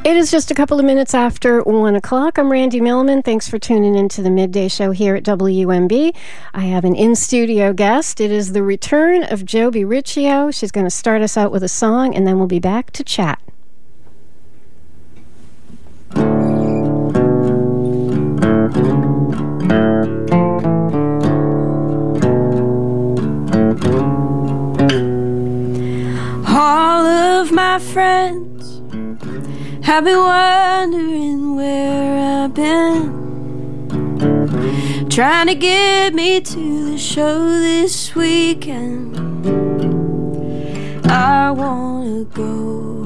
It is just a couple of minutes after 1 o'clock. I'm Randy Millman. Thanks for tuning in to the Midday Show here at WMB. I have an in-studio guest. It is the return of Joby Riccio. She's going to start us out with a song, and then we'll be back to chat. All of my friends have been wondering where I've been, trying to get me to the show this weekend. I wanna go,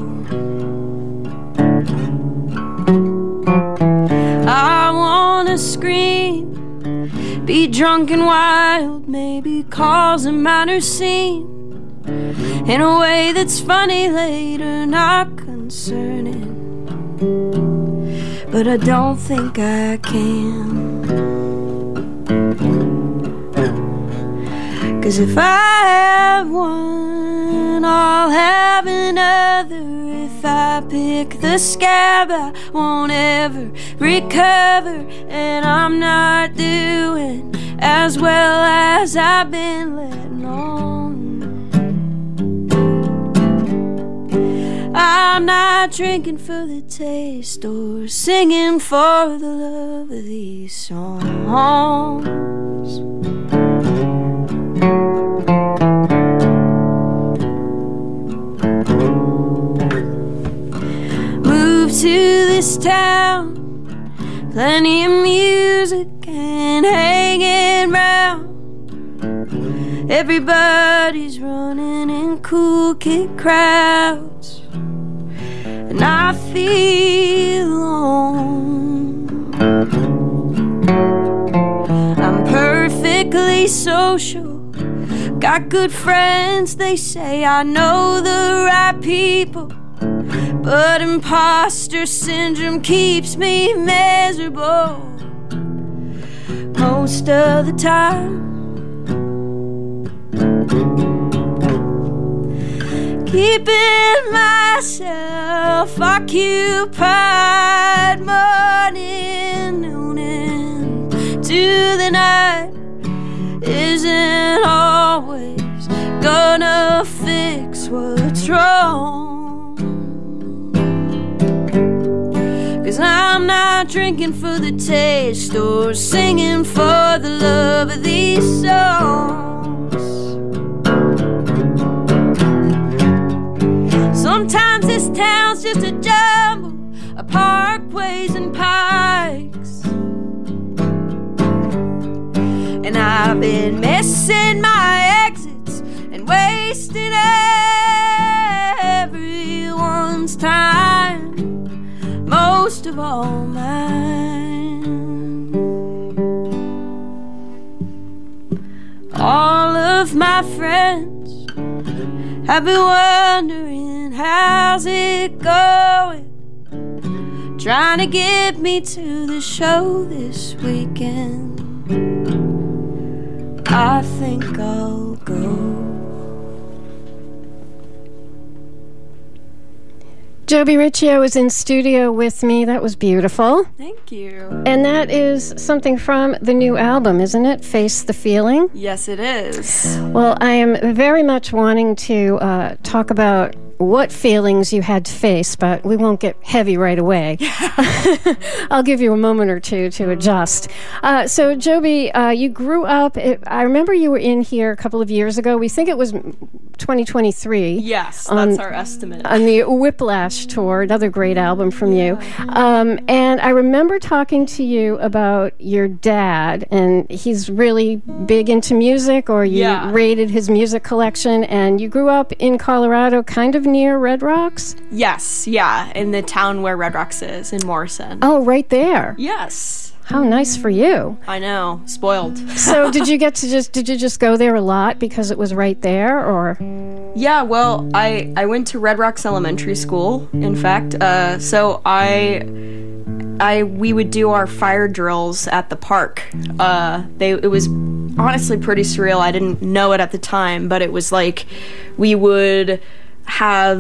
I wanna scream, be drunk and wild, maybe cause a minor scene in a way that's funny later, not concerning. But I don't think I can, 'cause if I have one, I'll have another. If I pick the scab, I won't ever recover. And I'm not doing as well as I've been letting on. I'm not drinking for the taste or singing for the love of these songs. Moved to this town, plenty of music and hanging round. Everybody's running in cool kid crowds, and I feel alone. I'm perfectly social, got good friends, they say I know the right people, but imposter syndrome keeps me miserable most of the time. Keeping myself occupied morning, noon, into the night isn't always gonna fix what's wrong. 'Cause I'm not drinking for the taste or singing for the love of these songs. Sometimes this town's just a jumble of parkways and pikes, and I've been missing my exits and wasting everyone's time, most of all mine. All of my friends have been wondering, how's it going? Trying to get me to the show this weekend. I think I'll go. Joby Riccio is in studio with me. That was beautiful. Thank you. And that is something from the new album, isn't it? Face the Feeling? Yes, it is. Well, I am very much wanting to talk about what feelings you had to face, but we won't get heavy right away. I'll give you a moment or two to adjust. So, Joby, you grew up, I remember you were in here a couple of years ago. We think it was 2023. Yes, that's our estimate. On the Whiplash Tour, another great album from you. And I remember talking to you about your dad, and he's really big into music, or you raided his music collection, and you grew up in Colorado, kind of near Red Rocks? Yes, yeah, in the town where Red Rocks is, in Morrison. Oh, right there. Yes. How nice for you. I know, spoiled. So did you just go there a lot because it was right there, or? Yeah, well, I went to Red Rocks Elementary School, in fact. So we would do our fire drills at the park. It was honestly pretty surreal. I didn't know it at the time, but it was like we would have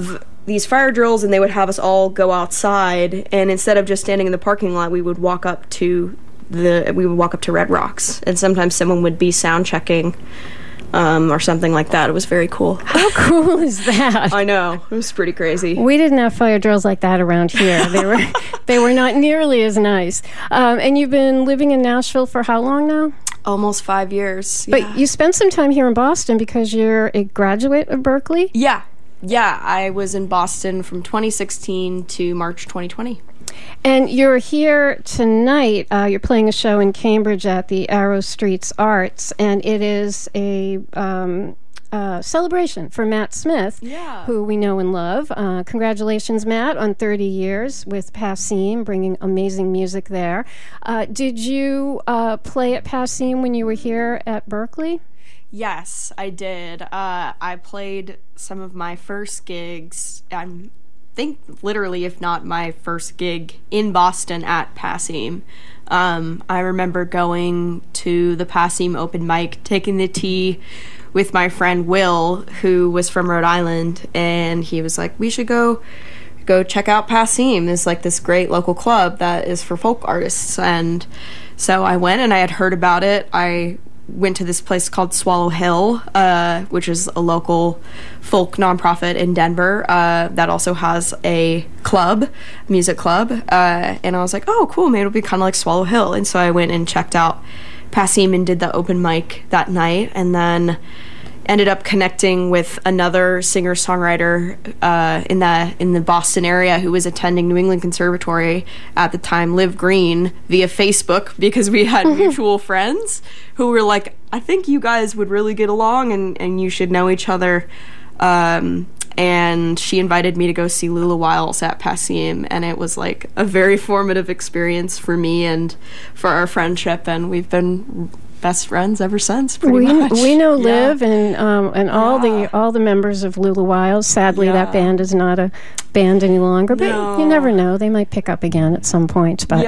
these fire drills, and they would have us all go outside, and instead of just standing in the parking lot, we would walk up to Red Rocks, and sometimes someone would be sound checking or something like that. It was very cool. How cool is that? I know, it was pretty crazy. We didn't have fire drills like that around here. They were not nearly as nice. And you've been living in Nashville for how long now? Almost 5 years. But you spent some time here in Boston because you're a graduate of Berklee? Yeah, I was in Boston from 2016 to March 2020. And you're here tonight. You're playing a show in Cambridge at the Arrow Streets Arts, and it is a celebration for Matt Smith, who we know and love. Congratulations, Matt, on 30 years with Passim, bringing amazing music there. Did you play at Passim when you were here at Berklee? Yes, I did. I played some of my first gigs, I think literally, if not my first gig, in Boston at Passim. I remember going to the Passim open mic, taking the tea with my friend Will, who was from Rhode Island, and he was like, we should go check out Passim. It's like this great local club that is for folk artists. And so I went, and I had heard about it. I went to this place called Swallow Hill, which is a local folk nonprofit in Denver that also has a music club, and I was like, oh cool, maybe it'll be kind of like Swallow Hill. And so I went and checked out Passim and did the open mic that night, and then ended up connecting with another singer-songwriter in the Boston area who was attending New England Conservatory at the time, Liv Green, via Facebook, because we had mutual friends who were like, I think you guys would really get along and you should know each other. And she invited me to go see Lula Wiles at Passim, and it was like a very formative experience for me and for our friendship, and we've been best friends ever since, pretty much. We know Liv and all the members of Lula Wiles. Sadly, that band is not a band any longer, but you never know. They might pick up again at some point. But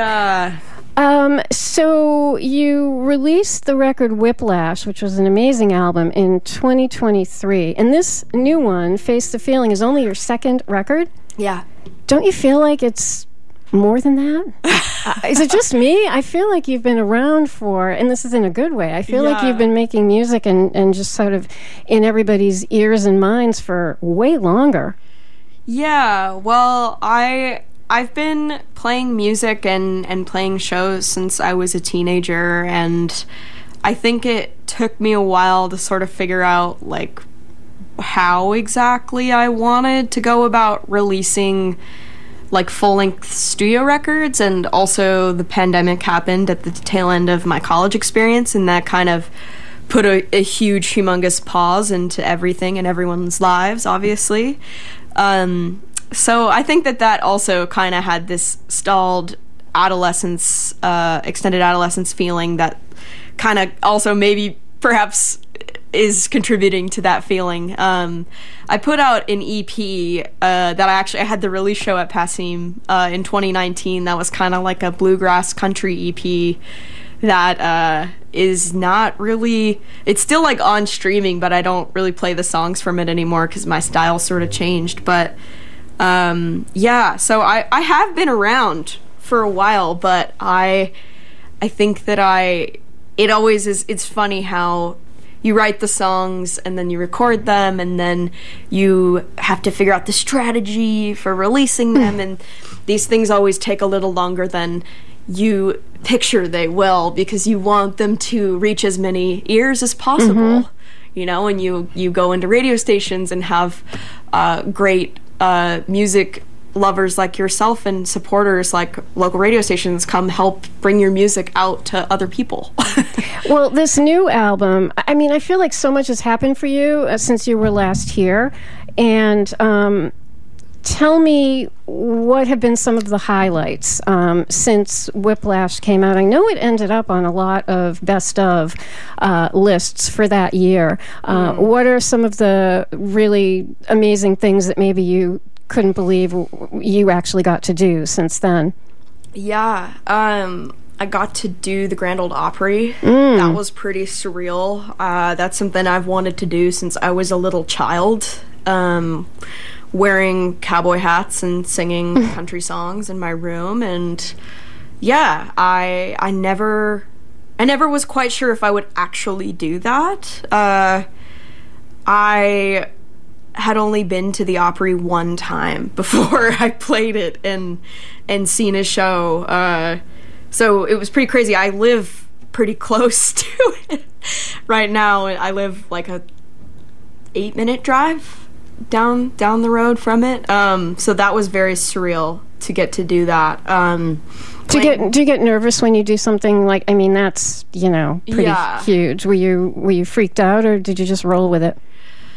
so you released the record Whiplash, which was an amazing album, in 2023. And this new one, Face the Feeling, is only your second record? Yeah. Don't you feel like it's more than that? Is it just me? I feel like you've been around for, and this is in a good way, I feel like you've been making music and just sort of in everybody's ears and minds for way longer. Yeah, well, I've been playing music and playing shows since I was a teenager, and I think it took me a while to sort of figure out like how exactly I wanted to go about releasing like full-length studio records. And also the pandemic happened at the tail end of my college experience, and that kind of put a huge, humongous pause into everything and everyone's lives, obviously. So I think that also kind of had this stalled adolescence, extended adolescence feeling that kind of also maybe perhaps is contributing to that feeling. I put out an EP that I had the release show at Passim in 2019. That was kind of like a bluegrass country EP that is not really, it's still like on streaming, but I don't really play the songs from it anymore because my style sort of changed. But so I have been around for a while, but I think that it always is, it's funny how you write the songs and then you record them and then you have to figure out the strategy for releasing them, and these things always take a little longer than you picture they will, because you want them to reach as many ears as possible, you know, and you go into radio stations and have great music lovers like yourself and supporters like local radio stations come help bring your music out to other people. Well, this new album, I mean, I feel like so much has happened for you since you were last here, and tell me what have been some of the highlights since Whiplash came out. I know it ended up on a lot of best of lists for that year. What are some of the really amazing things that maybe you couldn't believe you actually got to do since then? Yeah, I got to do the Grand Ole Opry. That was pretty surreal. That's something I've wanted to do since I was a little child. wearing cowboy hats and singing country songs in my room. And yeah, I never was quite sure if I would actually do that. I had only been to the Opry one time before I played it and seen a show. So it was pretty crazy. I live pretty close to it right now. I live like a 8-minute drive down the road from it. So that was very surreal to get to do that. Do you get nervous when you do something like, I mean, that's, pretty huge. Were you freaked out, or did you just roll with it?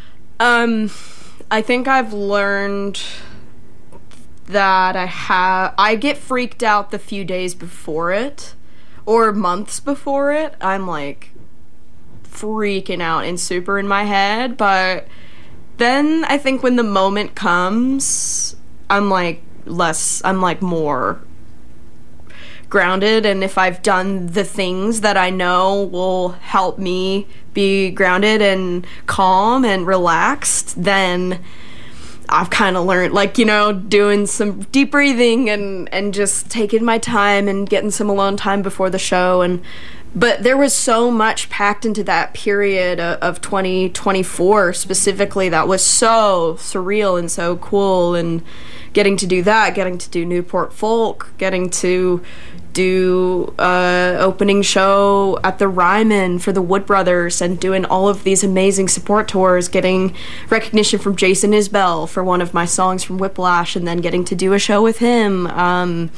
I think I've learned that I get freaked out the few days before it, or months before it. I'm like freaking out and super in my head, but then I think when the moment comes, I'm more grounded, and if I've done the things that I know will help me be grounded and calm and relaxed, then I've kind of learned, doing some deep breathing and just taking my time and getting some alone time before the show. But there was so much packed into that period of 2024 specifically that was so surreal and so cool, and getting to do that, getting to do Newport Folk, getting to do opening show at the Ryman for the Wood Brothers, and doing all of these amazing support tours, getting recognition from Jason Isbell for one of my songs from Whiplash, and then getting to do a show with him. I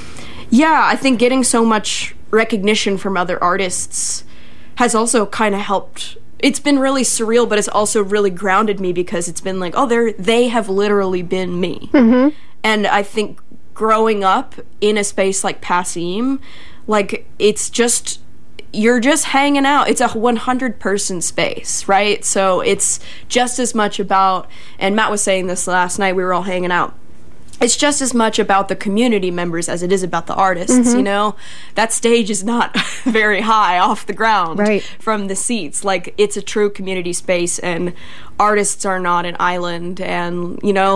think getting so much recognition from other artists has also kind of helped. It's been really surreal, but it's also really grounded me, because it's been like, they have literally been me. Mm-hmm. And I think growing up in a space like Passim, it's just, you're just hanging out. It's a 100-person space, right? So it's just as much about, and Matt was saying this last night, we were all hanging out, it's just as much about the community members as it is about the artists, mm-hmm. That stage is not very high off the ground, right, from the seats. It's a true community space, and artists are not an island. And,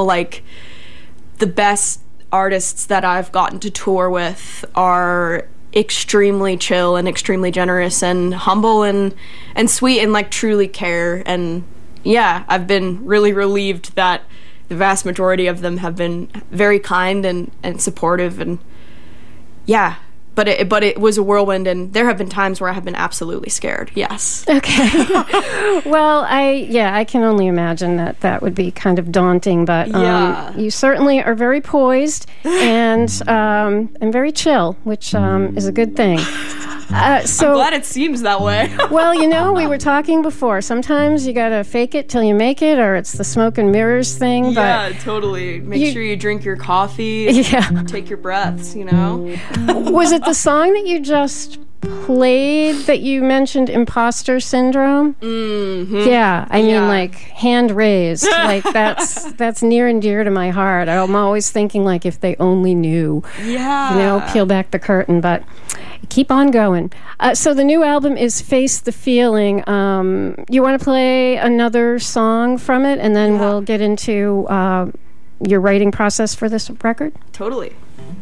the best artists that I've gotten to tour with are extremely chill and extremely generous and humble and sweet and, truly care. And, yeah, I've been really relieved that the vast majority of them have been very kind and supportive, and yeah, but it was a whirlwind, and there have been times where I have been absolutely scared. Yes. Okay. Well, I can only imagine that would be kind of daunting, but you certainly are very poised and very chill, which is a good thing. I'm glad it seems that way. Well, we were talking before. Sometimes you gotta fake it till you make it, or it's the smoke and mirrors thing. Yeah, totally. Make sure you drink your coffee. Yeah. Take your breaths. Was it the song that you just played that you mentioned, imposter syndrome? Mm-hmm. Yeah, I mean, hand raised. That's near and dear to my heart. I'm always thinking, if they only knew. Yeah. Peel back the curtain, but keep on going. So the new album is Face the Feeling. You want to play another song from it, and then we'll get into your writing process for this record? Totally.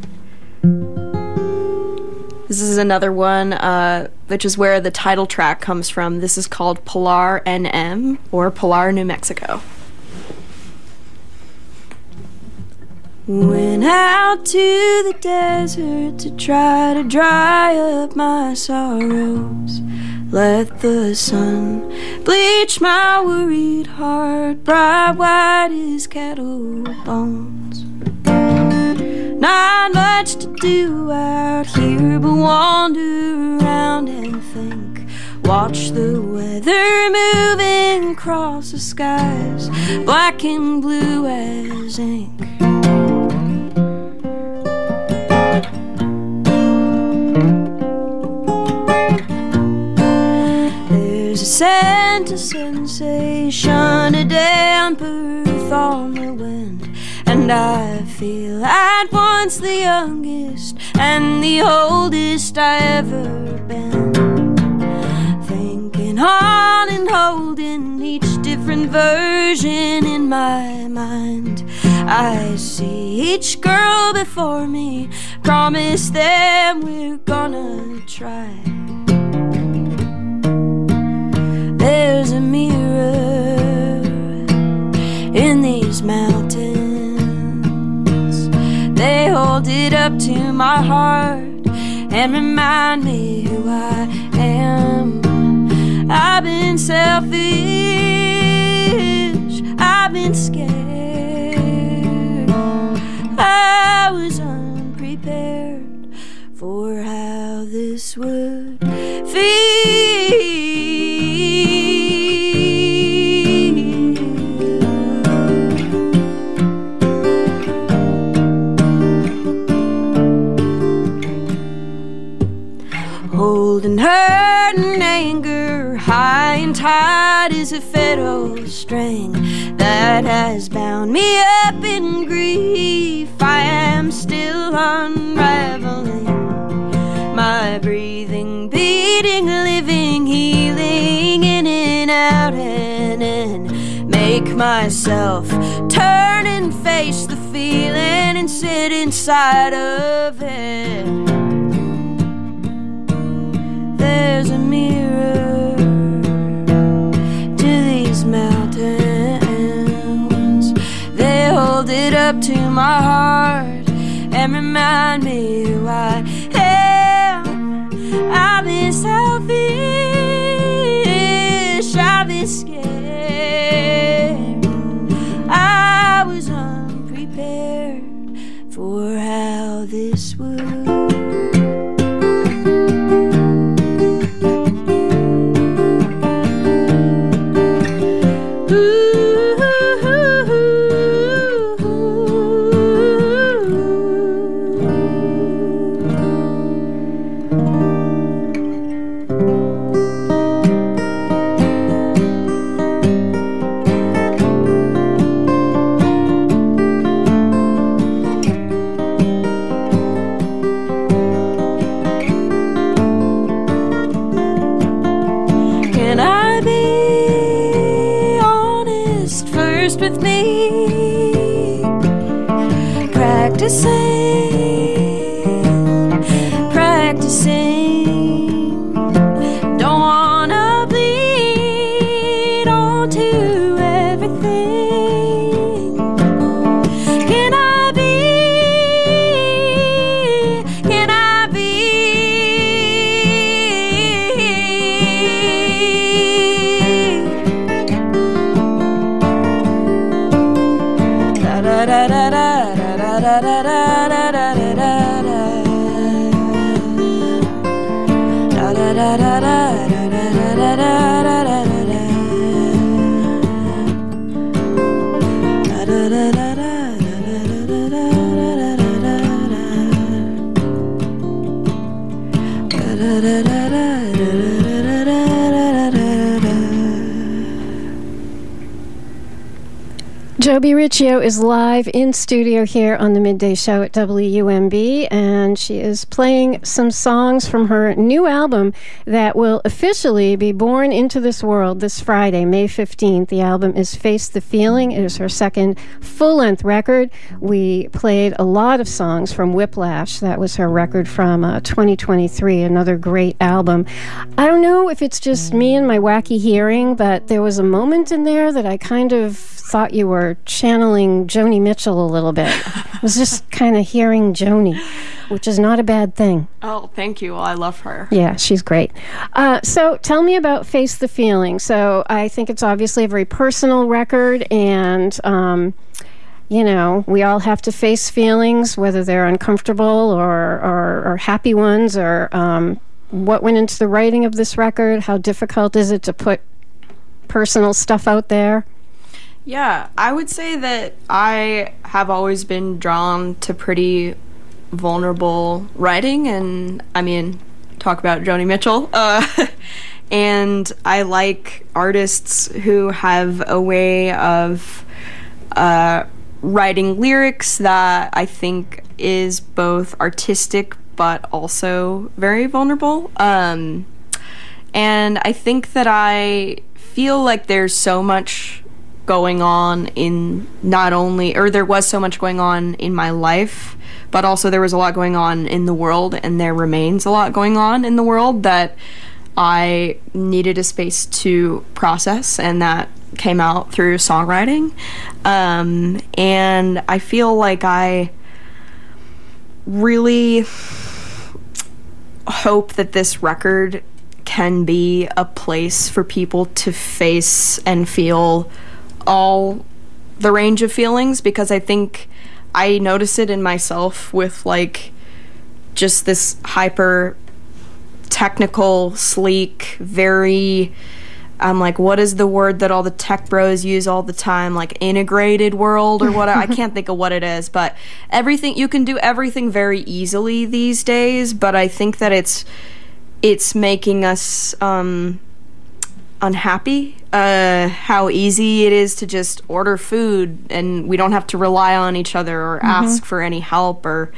This is another one, which is where the title track comes from. This is called Pilar NM, or Pilar, New Mexico. Went out to the desert to try to dry up my sorrows. Let the sun bleach my worried heart, bright white as cattle bones. Not much to do out here but wander around and think. Watch the weather moving across the skies, black and blue as ink. There's a scent, a sensation, a damp earth on the wind, and I feel at once the youngest and the oldest I ever been. Thinking on and holding each different version in my mind, I see each girl before me, promise them we're gonna try. There's a mirror in these mountains. They hold it up to my heart and remind me who I am. I've been selfish, I've been scared, I was unprepared for how this would feel. Holding hurt and anger high and tight is a fatal string that has bound me up in grief. I am still unraveling, my breathing, beating, living, healing in and out and in. Make myself turn and face the feeling and sit inside of it. There's a mirror to these mountains. They hold it up to my heart and remind me who I am. I've been selfish, I've been scared, I was unprepared for how this would. With me, practicing, don't wanna bleed onto everything. Can I be da da da da da da da da da Joby Riccio is live in studio here on the Midday Show at WUMB, and she is playing some songs from her new album that will officially be born into this world this Friday, May 15th. The album is Face the Feeling. It is her second full-length record. We played a lot of songs from Whiplash. That was her record from 2023, another great album. I don't know if it's just me and my wacky hearing, but there was a moment in there that I kind of thought you were channeling Joni Mitchell a little bit. I was just kind of hearing Joni, which is not a bad thing. Oh, thank you. Well, I love her. Yeah, she's great. So tell me about Face the Feeling. So I think it's obviously a very personal record, and you know, we all have to face feelings, whether they're uncomfortable or happy ones, or what went into the writing of this record? How difficult is it to put personal stuff out there? Yeah, I would say that I have always been drawn to pretty vulnerable writing, and I mean, talk about Joni Mitchell. And I like artists who have a way of writing lyrics that I think is both artistic but also very vulnerable. And I think that I feel like there's so much going on in there was so much going on in my life, but also there was a lot going on in the world, and there remains a lot going on in the world that I needed a space to process, and that came out through songwriting. And I feel like I really hope that this record can be a place for people to face and feel all the range of feelings, because I think I notice it in myself with like just this hyper technical, sleek, very I'm like, what is the word that all the tech bros use all the time? Like integrated world or what? I can't think of what it is, but everything, you can do everything very easily these days, but I think that it's making us unhappy, how easy it is to just order food and we don't have to rely on each other or ask for any help or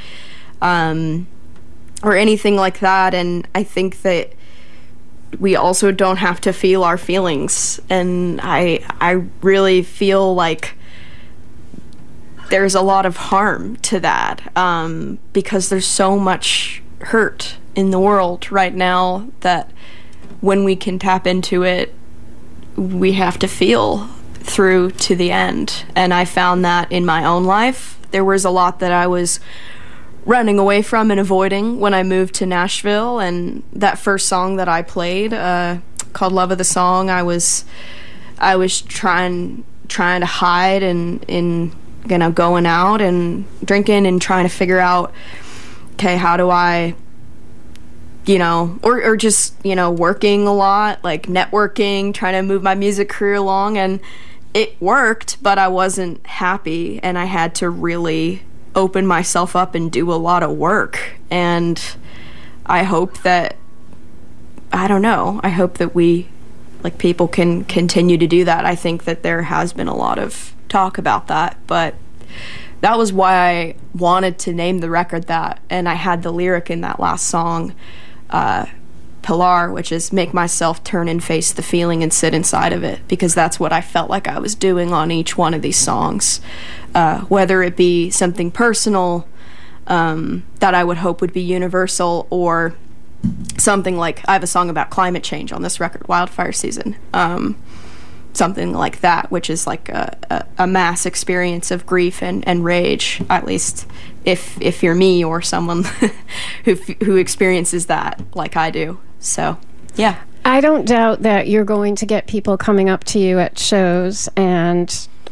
anything like that. And I think that we also don't have to feel our feelings, and I really feel like there's a lot of harm to that, because there's so much hurt in the world right now that when we can tap into it, we have to feel through to the end. And I found that in my own life. There was a lot that I was running away from and avoiding when I moved to Nashville, and that first song that I played, called Love of the Song, I was trying to hide and you know, going out and drinking and trying to figure out, okay, how do I, you know, or just, you know, working a lot, like networking, trying to move my music career along, and it worked, but I wasn't happy, and I had to really open myself up and do a lot of work. And I hope that, I don't know, I hope that we, like, people can continue to do that. I think that there has been a lot of talk about that, but that was why I wanted to name the record that. And I had the lyric in that last song, Pilar, which is make myself turn and face the feeling and sit inside of it, because that's what I felt like I was doing on each one of these songs, whether it be something personal that I would hope would be universal, or something like, I have a song about climate change on this record, Wildfire Season, something like that, which is like a mass experience of grief and rage, at least if you're me or someone who experiences that like I do. So, yeah. I don't doubt that you're going to get people coming up to you at shows and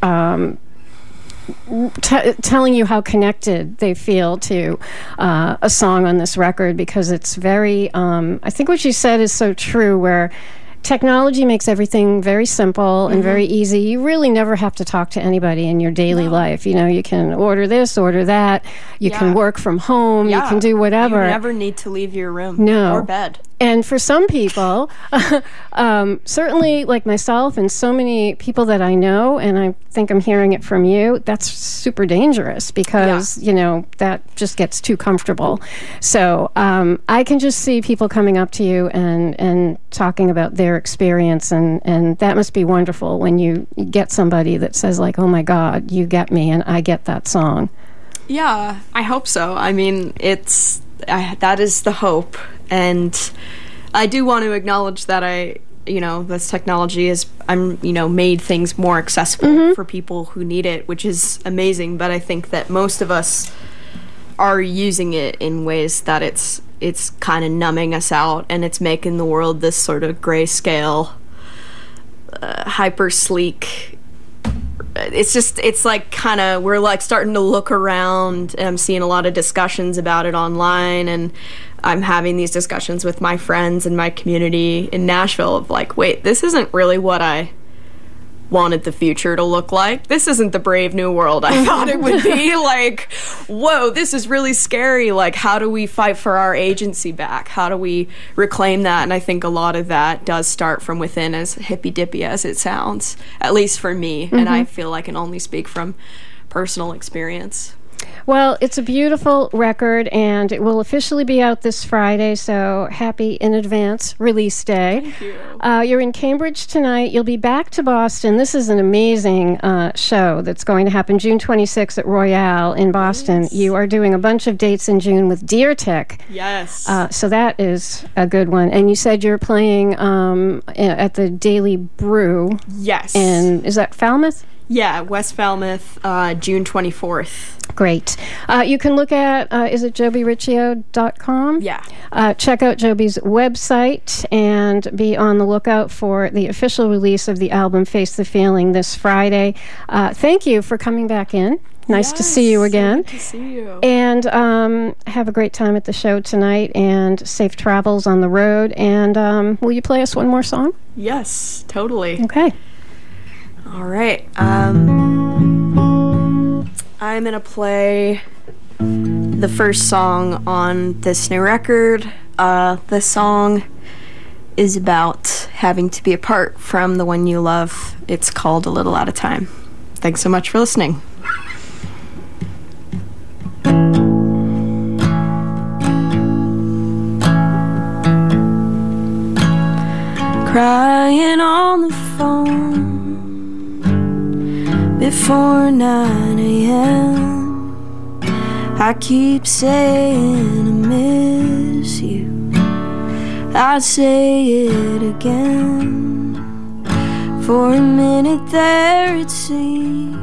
telling you how connected they feel to a song on this record, because it's very, I think what you said is so true, where technology makes everything very simple and very easy. You really never have to talk to anybody in your daily life. You know, you can order this, order that. You can work from home. You can do whatever. You never need to leave your room or bed. And for some people, certainly like myself and so many people that I know, and I think I'm hearing it from you, that's super dangerous, because, you know, that just gets too comfortable. So I can just see people coming up to you and talking about their experience, and that must be wonderful when you get somebody that says like, oh my God, you get me and I get that song. Yeah, I hope so. I mean, that is the hope. And I do want to acknowledge that this technology is, made things more accessible for people who need it, which is amazing. But I think that most of us are using it in ways that it's kind of numbing us out, and it's making the world this sort of grayscale, hyper sleek. It's like kind of, we're like starting to look around, and I'm seeing a lot of discussions about it online, and I'm having these discussions with my friends and my community in Nashville of like, wait, this isn't really what I wanted the future to look like. This isn't the brave new world I thought it would be. Like, whoa, this is really scary. Like, how do we fight for our agency back? How do we reclaim that? And I think a lot of that does start from within, as hippy-dippy as it sounds, at least for me. And I feel I can only speak from personal experience. Well, it's a beautiful record, and it will officially be out this Friday, so happy in advance release day. Thank you. You're in Cambridge tonight. You'll be back to Boston. This is an amazing show that's going to happen June 26th at Royale in Boston. Yes. You are doing a bunch of dates in June with Deer Tech. Yes. So that is a good one. And you said you're playing at the Daily Brew. Yes. And is that Falmouth? Yeah, West Falmouth, June 24th. Great. You can look at, is it jobyriccio.com? Yeah. Check out Joby's website and be on the lookout for the official release of the album Face the Feeling this Friday. Thank you for coming back in. Nice to see you again. So good to see you. And have a great time at the show tonight and safe travels on the road. And will you play us one more song? Yes, totally. Okay. All right. I'm going to play the first song on this new record. This song is about having to be apart from the one you love. It's called A Little At a Time. Thanks so much for listening. Crying on the phone before 9 a.m. I keep saying I miss you. I say it again. For a minute there it seemed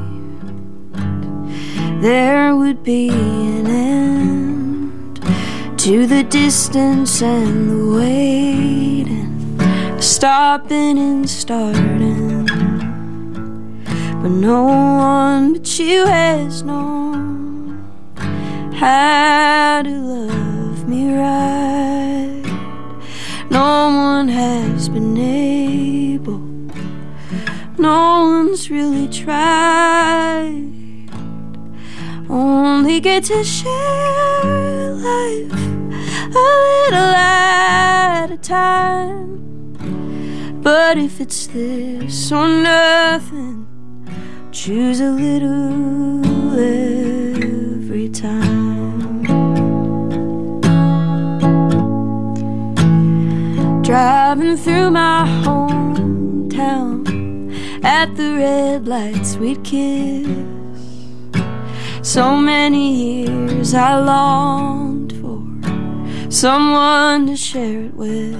there would be an end to the distance and the waiting, stopping and starting. But no one but you has known how to love me right. No one has been able, no one's really tried. Only get to share life a little at a time. But if it's this or nothing, choose a little every time. Driving through my hometown, at the red lights we'd kiss. So many years I longed for someone to share it with.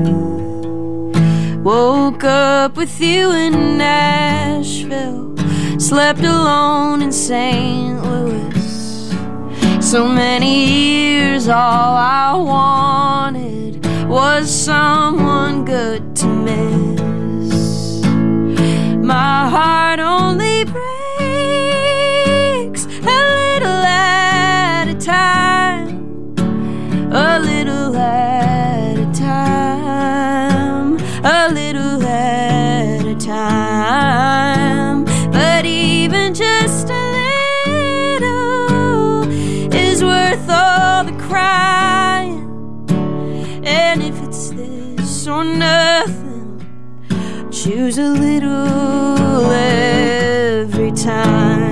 Woke up with you in Nashville, slept alone in St. Louis. So many years, all I wanted was someone good to miss. My heart only breaks a little at a time, a little at a time, a little at a time. But even just a little is worth all the crying. And if it's this or nothing, choose a little every time.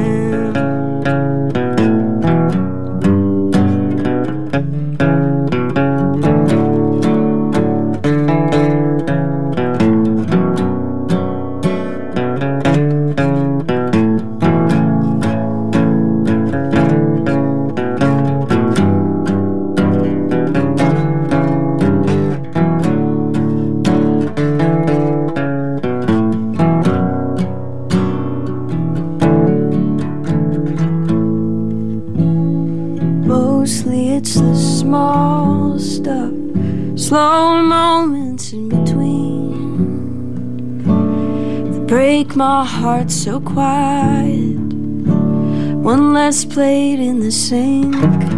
Mostly it's the small stuff, slow moments in between, that break my heart so quiet. One less plate in the sink,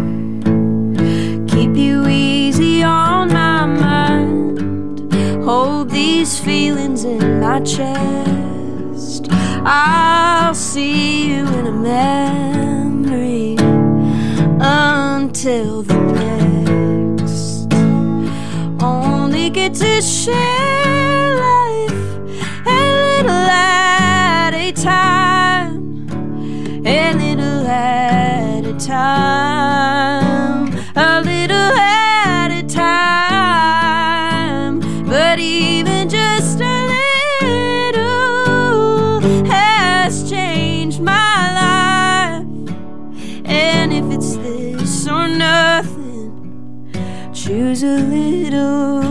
keep you easy on my mind. Hold these feelings in my chest. I'll see you in a memory until the next. Only get to share life a little at a time, a little at a shoes a little